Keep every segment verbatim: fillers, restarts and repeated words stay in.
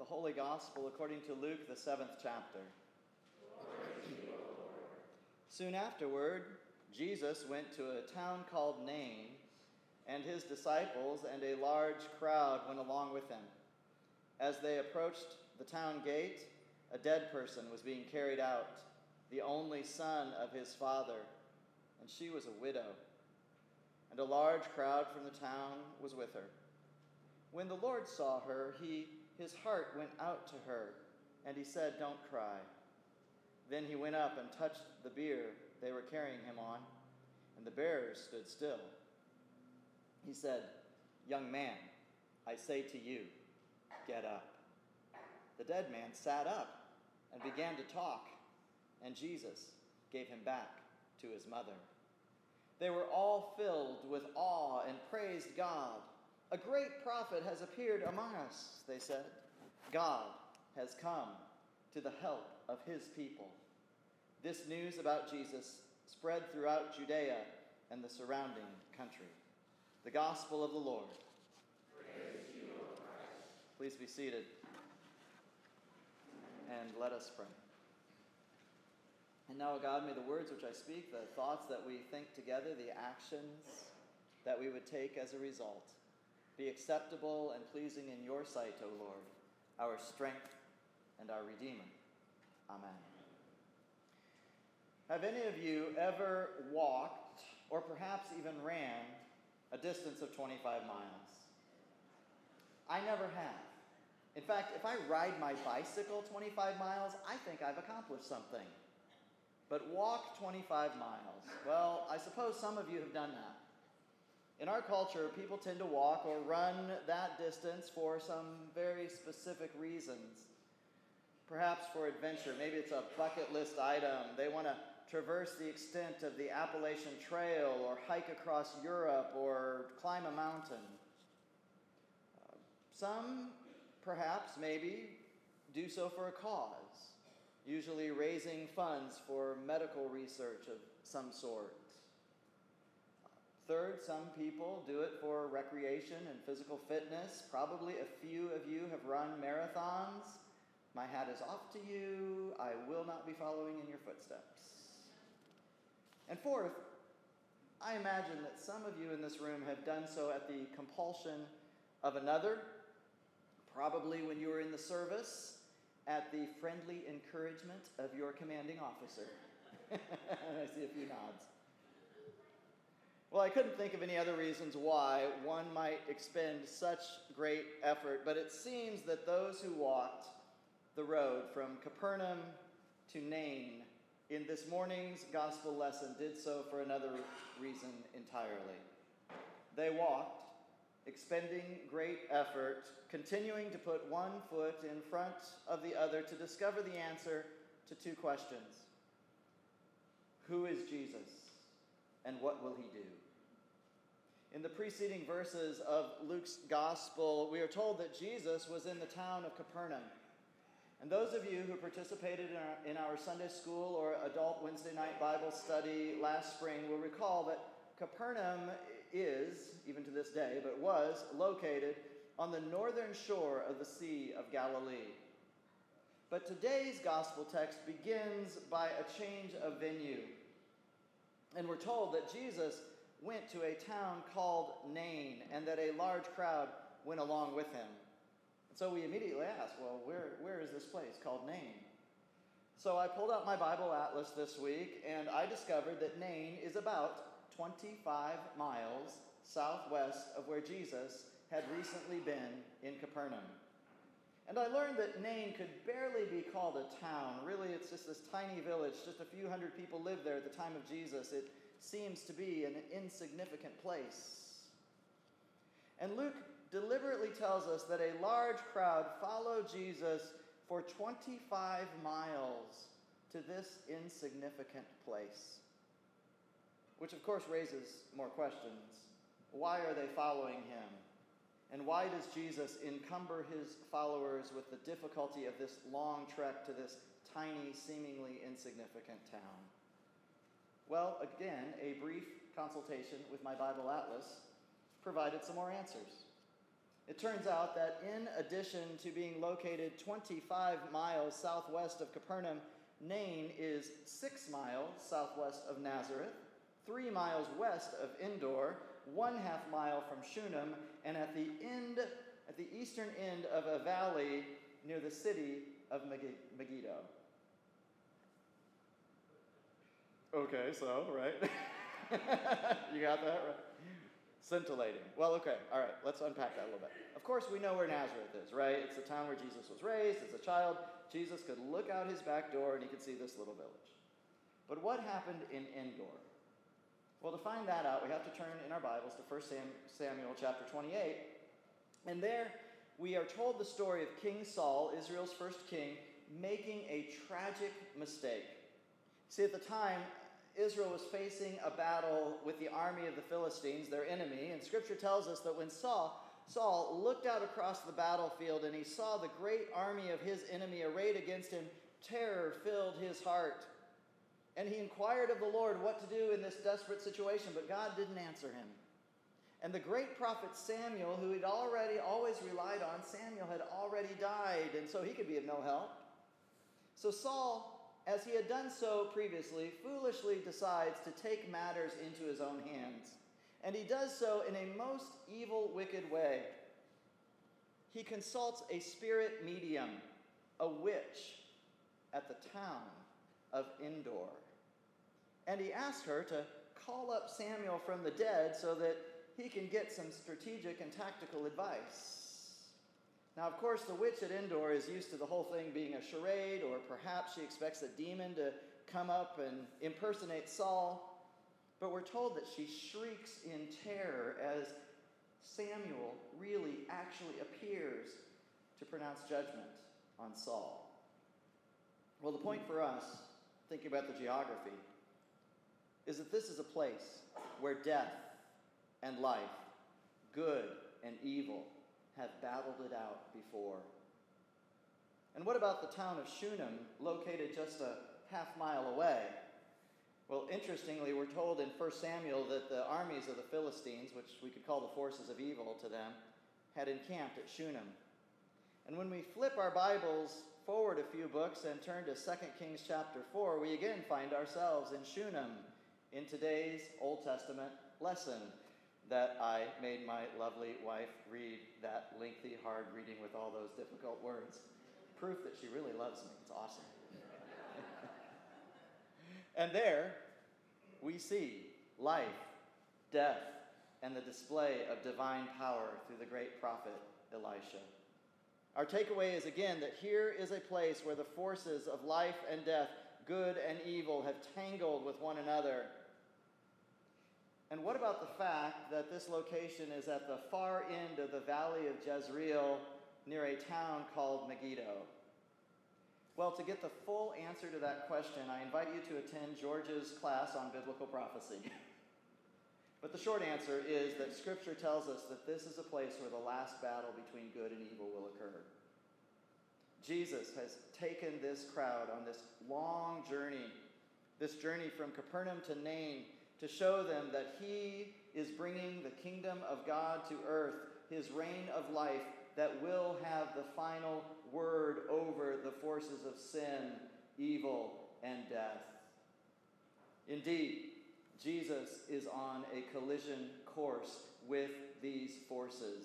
Holy Gospel according to Luke, the seventh chapter. Soon afterward, Jesus went to a town called Nain, and his disciples and a large crowd went along with him. As they approached the town gate, a dead person was being carried out, the only son of his father, and she was a widow. And a large crowd from the town was with her. When the Lord saw her, he, his heart went out to her, and he said, "Don't cry." Then he went up and touched the bier they were carrying him on, and the bearers stood still. He said, "Young man, I say to you, get up." The dead man sat up and began to talk, and Jesus gave him back to his mother. They were all filled with awe and praised God. "A great prophet has appeared among us," they said. "God has come to the help of his people." This news about Jesus spread throughout Judea and the surrounding country. The gospel of the Lord. Praise to you, O Christ. Please be seated, and let us pray. And now, O God, may the words which I speak, the thoughts that we think together, the actions that we would take as a result, be acceptable and pleasing in your sight, O Lord, our strength and our Redeemer. Amen. Have any of you ever walked, or perhaps even ran, a distance of twenty-five miles? I never have. In fact, if I ride my bicycle twenty-five miles, I think I've accomplished something. But walk twenty-five miles, well, I suppose some of you have done that. In our culture, people tend to walk or run that distance for some very specific reasons. Perhaps for adventure. Maybe it's a bucket list item. They want to traverse the extent of the Appalachian Trail, or hike across Europe, or climb a mountain. Uh, some, perhaps, maybe, do so for a cause, usually raising funds for medical research of some sort. Third, some people do it for recreation and physical fitness. Probably a few of you have run marathons. My hat is off to you. I will not be following in your footsteps. And fourth, I imagine that some of you in this room have done so at the compulsion of another, probably when you were in the service, at the friendly encouragement of your commanding officer. I see a few nods. Well, I couldn't think of any other reasons why one might expend such great effort, but it seems that those who walked the road from Capernaum to Nain in this morning's gospel lesson did so for another reason entirely. They walked, expending great effort, continuing to put one foot in front of the other to discover the answer to two questions. Who is Jesus? And what will he do? In the preceding verses of Luke's gospel, we are told that Jesus was in the town of Capernaum. And those of you who participated in our, in our Sunday school or adult Wednesday night Bible study last spring will recall that Capernaum is, even to this day, but was located on the northern shore of the Sea of Galilee. But today's gospel text begins by a change of venue. And we're told that Jesus went to a town called Nain, and that a large crowd went along with him. And so we immediately ask, well, where, where is this place called Nain? So I pulled out my Bible atlas this week, and I discovered that Nain is about twenty-five miles southwest of where Jesus had recently been in Capernaum. And I learned that Nain could barely be called a town. Really, it's just this tiny village. Just a few hundred people lived there at the time of Jesus. It seems to be an insignificant place. And Luke deliberately tells us that a large crowd followed Jesus for twenty-five miles to this insignificant place. Which, of course, raises more questions. Why are they following him? And why does Jesus encumber his followers with the difficulty of this long trek to this tiny, seemingly insignificant town? Well, again, a brief consultation with my Bible atlas provided some more answers. It turns out that in addition to being located twenty-five miles southwest of Capernaum, Nain is six miles southwest of Nazareth, three miles west of Endor, one half mile from Shunem, and at the end, at the eastern end of a valley near the city of Megiddo. Okay, so, right? You got that right? Scintillating. Well, okay, all right, let's unpack that a little bit. Of course, we know where Nazareth is, right? It's the town where Jesus was raised. As a child, Jesus could look out his back door and he could see this little village. But what happened in Endor? Well, to find that out, we have to turn in our Bibles to First Samuel chapter twenty-eight. And there we are told the story of King Saul, Israel's first king, making a tragic mistake. See, at the time, Israel was facing a battle with the army of the Philistines, their enemy, and Scripture tells us that when Saul, Saul looked out across the battlefield and he saw the great army of his enemy arrayed against him, terror filled his heart. And he inquired of the Lord what to do in this desperate situation, but God didn't answer him. And the great prophet Samuel, who he'd already always relied on, Samuel had already died, and so he could be of no help. So Saul, as he had done so previously, foolishly decides to take matters into his own hands. And he does so in a most evil, wicked way. He consults a spirit medium, a witch, at the town of Endor. And he asks her to call up Samuel from the dead so that he can get some strategic and tactical advice. Now, of course, the witch at Endor is used to the whole thing being a charade, or perhaps she expects a demon to come up and impersonate Saul. But we're told that she shrieks in terror as Samuel really actually appears to pronounce judgment on Saul. Well, the point for us, thinking about the geography, is that this is a place where death and life, good and evil, have battled it out before. And what about the town of Shunem, located just a half mile away? Well, interestingly, we're told in First Samuel that the armies of the Philistines, which we could call the forces of evil to them, had encamped at Shunem. And when we flip our Bibles forward a few books and turn to Second Kings chapter four, we again find ourselves in Shunem in today's Old Testament lesson that I made my lovely wife read that lengthy, hard reading with all those difficult words. Proof that she really loves me. It's awesome. And there we see life, death, and the display of divine power through the great prophet Elisha. Our takeaway is again that here is a place where the forces of life and death, good and evil, have tangled with one another. And what about the fact that this location is at the far end of the valley of Jezreel near a town called Megiddo? Well, to get the full answer to that question, I invite you to attend George's class on biblical prophecy. But the short answer is that Scripture tells us that this is a place where the last battle between good and evil will occur. Jesus has taken this crowd on this long journey, this journey from Capernaum to Nain, to show them that he is bringing the kingdom of God to earth, his reign of life that will have the final word over the forces of sin, evil, and death. Indeed, Jesus is on a collision course with these forces.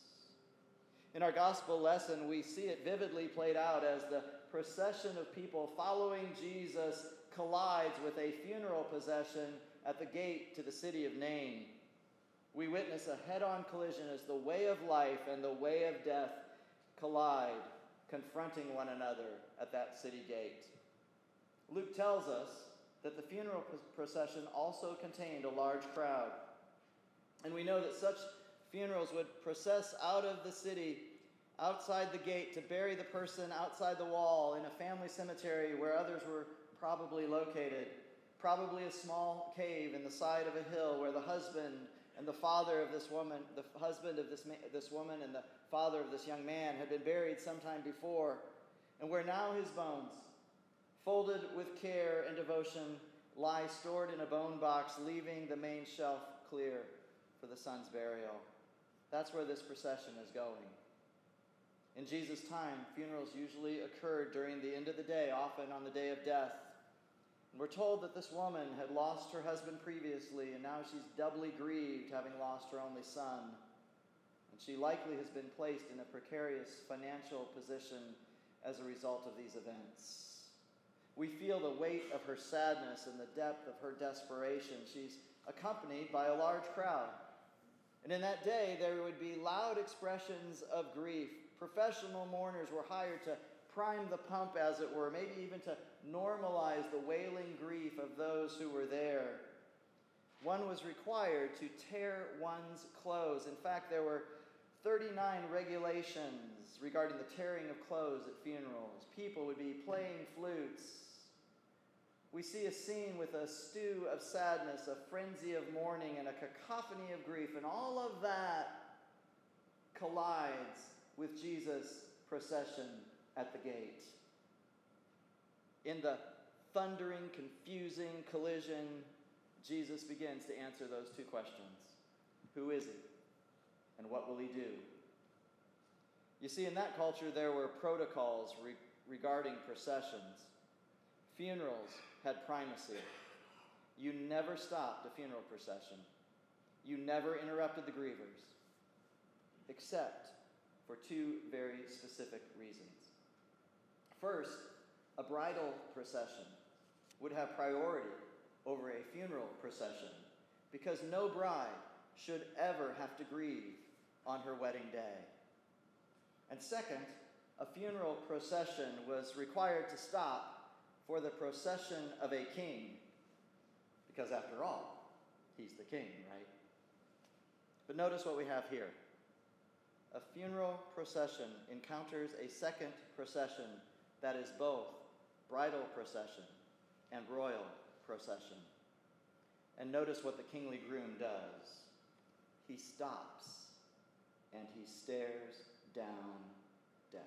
In our gospel lesson, we see it vividly played out as the procession of people following Jesus collides with a funeral procession at the gate to the city of Nain. We witness a head-on collision as the way of life and the way of death collide, confronting one another at that city gate. Luke tells us that the funeral procession also contained a large crowd. And we know that such funerals would process out of the city, outside the gate, to bury the person outside the wall in a family cemetery where others were probably located. Probably a small cave in the side of a hill where the husband and the father of this woman, the husband of this, this woman and the father of this young man had been buried sometime before, and where now his bones, folded with care and devotion, lie stored in a bone box, leaving the main shelf clear for the son's burial. That's where this procession is going. In Jesus' time, funerals usually occurred during the end of the day, often on the day of death. And we're told that this woman had lost her husband previously, and now she's doubly grieved, having lost her only son. And she likely has been placed in a precarious financial position as a result of these events. We feel the weight of her sadness and the depth of her desperation. She's accompanied by a large crowd. And in that day, there would be loud expressions of grief. Professional mourners were hired to prime the pump, as it were, maybe even to normalize the wailing grief of those who were there. One was required to tear one's clothes. In fact, there were thirty-nine regulations regarding the tearing of clothes at funerals. People would be playing flutes. We see a scene with a stew of sadness, a frenzy of mourning, and a cacophony of grief, and all of that collides with Jesus' procession at the gate. In the thundering, confusing collision, Jesus begins to answer those two questions. Who is he? And what will he do? You see, in that culture, there were protocols re- regarding processions. Funerals had primacy. You never stopped a funeral procession. You never interrupted the grievers, except for two very specific reasons. First, a bridal procession would have priority over a funeral procession because no bride should ever have to grieve on her wedding day. And second, a funeral procession was required to stop for the procession of a king, because after all, he's the king, right? But notice what we have here. A funeral procession encounters a second procession that is both bridal procession and royal procession. And notice what the kingly groom does. He stops and he stares down death.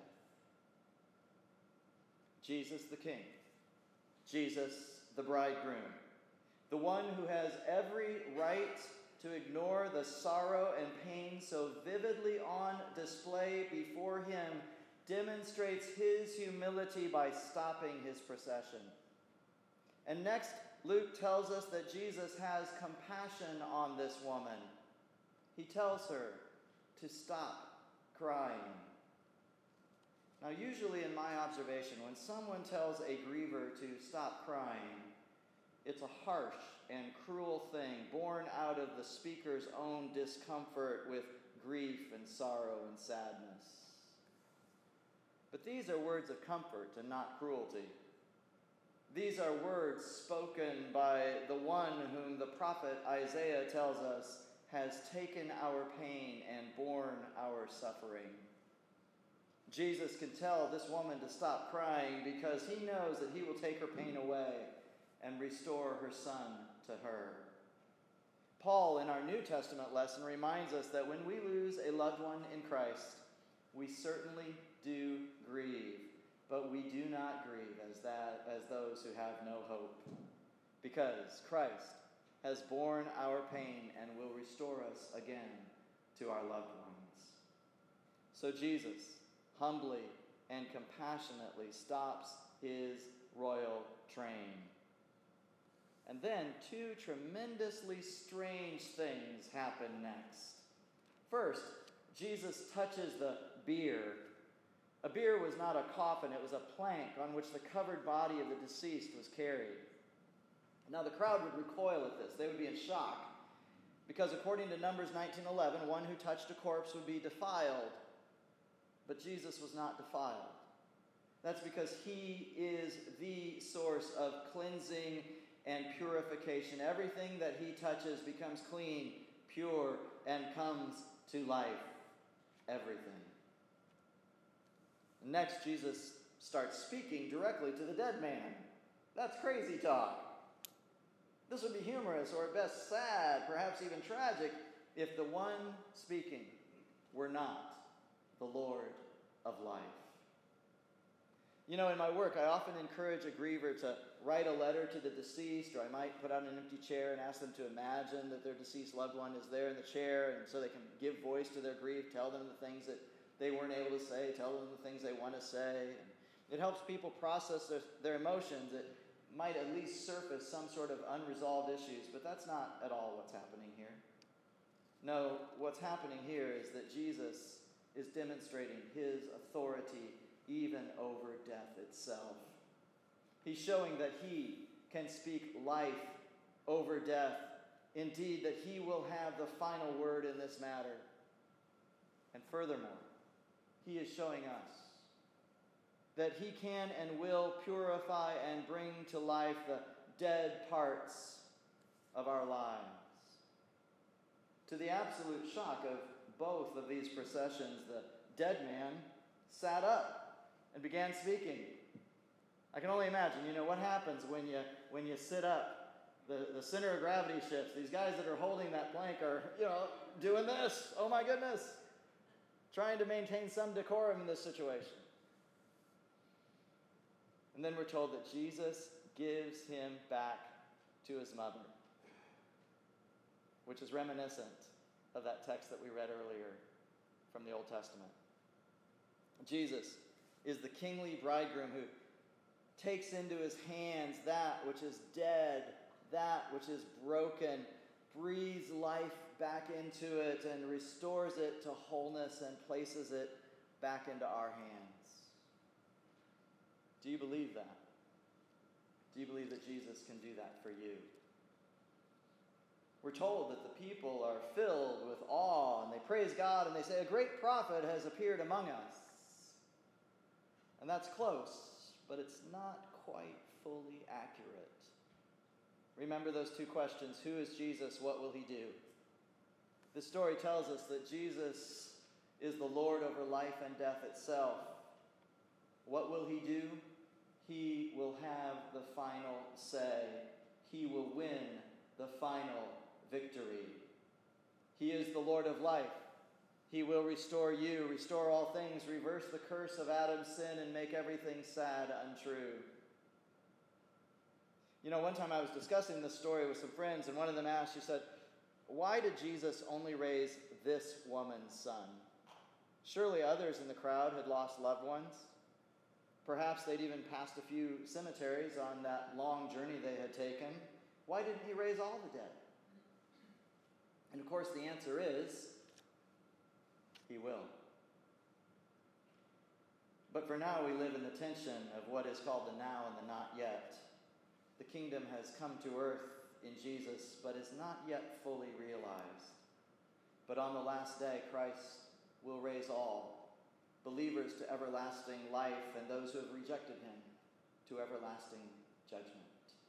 Jesus the King, Jesus the bridegroom, the one who has every right to ignore the sorrow and pain so vividly on display before him, demonstrates his humility by stopping his procession. And next, Luke tells us that Jesus has compassion on this woman. He tells her to stop crying. Now, usually in my observation, when someone tells a griever to stop crying, it's a harsh and cruel thing born out of the speaker's own discomfort with grief and sorrow and sadness. But these are words of comfort and not cruelty. These are words spoken by the one whom the prophet Isaiah tells us has taken our pain and borne our suffering. Jesus can tell this woman to stop crying because he knows that he will take her pain away and restore her son to her. Paul, in our New Testament lesson, reminds us that when we lose a loved one in Christ, we certainly do grieve, but we do not grieve as that as those who have no hope, because Christ has borne our pain and will restore us again to our loved ones. So Jesus humbly and compassionately stops his royal train. And then two tremendously strange things happen next. First, Jesus touches the bier. A bier was not a coffin, it was a plank on which the covered body of the deceased was carried. Now the crowd would recoil at this. They would be in shock, because according to Numbers nineteen eleven, one who touched a corpse would be defiled. But Jesus was not defiled. That's because he is the source of cleansing and purification. Everything that he touches becomes clean, pure, and comes to life. Everything. Next, Jesus starts speaking directly to the dead man. That's crazy talk. This would be humorous, or at best sad, perhaps even tragic, if the one speaking were not the Lord of life. You know, in my work, I often encourage a griever to write a letter to the deceased, or I might put out an empty chair and ask them to imagine that their deceased loved one is there in the chair, and so they can give voice to their grief, tell them the things that they weren't able to say, tell them the things they want to say. And it helps people process their, their emotions. It might at least surface some sort of unresolved issues, but that's not at all what's happening here. No, what's happening here is that Jesus is demonstrating his authority even over death itself. He's showing that he can speak life over death. Indeed, that he will have the final word in this matter. And furthermore, he is showing us that he can and will purify and bring to life the dead parts of our lives. To the absolute shock of both of these processions, the dead man sat up and began speaking. I can only imagine, you know, what happens when you when you sit up. The, the center of gravity shifts. These guys that are holding that plank are, you know, doing this. Oh my goodness. Trying to maintain some decorum in this situation. And then we're told that Jesus gives him back to his mother, which is reminiscent of that text that we read earlier from the Old Testament. Jesus is the kingly bridegroom who takes into his hands that which is dead, that which is broken, breathes life back into it and restores it to wholeness and places it back into our hands. Do you believe that? Do you believe that Jesus can do that for you? We're told that the people are filled with awe and they praise God and they say, a great prophet has appeared among us. And that's close, but it's not quite fully accurate. Remember those two questions. Who is Jesus? What will he do? This story tells us that Jesus is the Lord over life and death itself. What will he do? He will have the final say. He will win the final victory. He is the Lord of life. He will restore you, restore all things, reverse the curse of Adam's sin, and make everything sad untrue. You know, one time I was discussing this story with some friends, and one of them asked, she said, why did Jesus only raise this woman's son? Surely others in the crowd had lost loved ones. Perhaps they'd even passed a few cemeteries on that long journey they had taken. Why didn't he raise all the dead? And of course the answer is, he will. But for now we live in the tension of what is called the now and the not yet. The kingdom has come to earth in Jesus, but is not yet fully realized. But on the last day, Christ will raise all, believers to everlasting life, and those who have rejected him to everlasting judgment.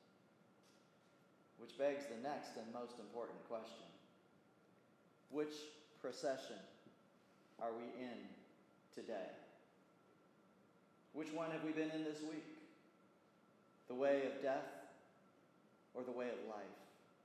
Which begs the next and most important question. Which procession are we in today? Which one have we been in this week? The way of death or the way of life?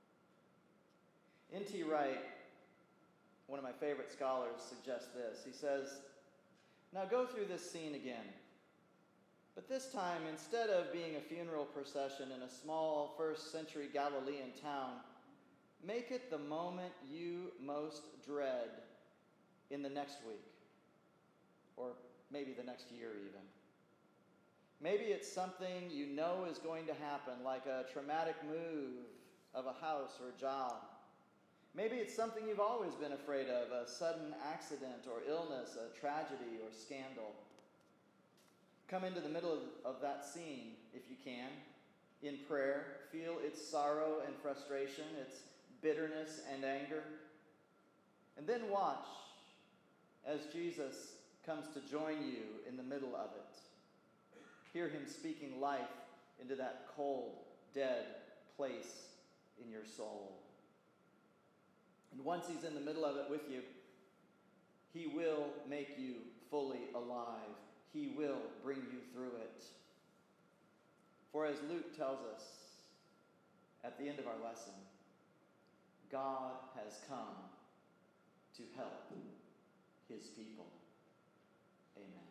N T Wright, one of my favorite scholars, suggests this. He says, now go through this scene again. But this time, instead of being a funeral procession in a small first century Galilean town, make it the moment you most dread in the next week, or maybe the next year even. Maybe it's something you know is going to happen, like a traumatic move of a house or a job. Maybe it's something you've always been afraid of, a sudden accident or illness, a tragedy or scandal. Come into the middle of, of that scene, if you can, in prayer. Feel its sorrow and frustration, its bitterness and anger. And then watch as Jesus comes to join you in the middle of it. Hear him speaking life into that cold, dead place in your soul. And once he's in the middle of it with you, he will make you fully alive. He will bring you through it. For as Luke tells us at the end of our lesson, God has come to help his people. Amen.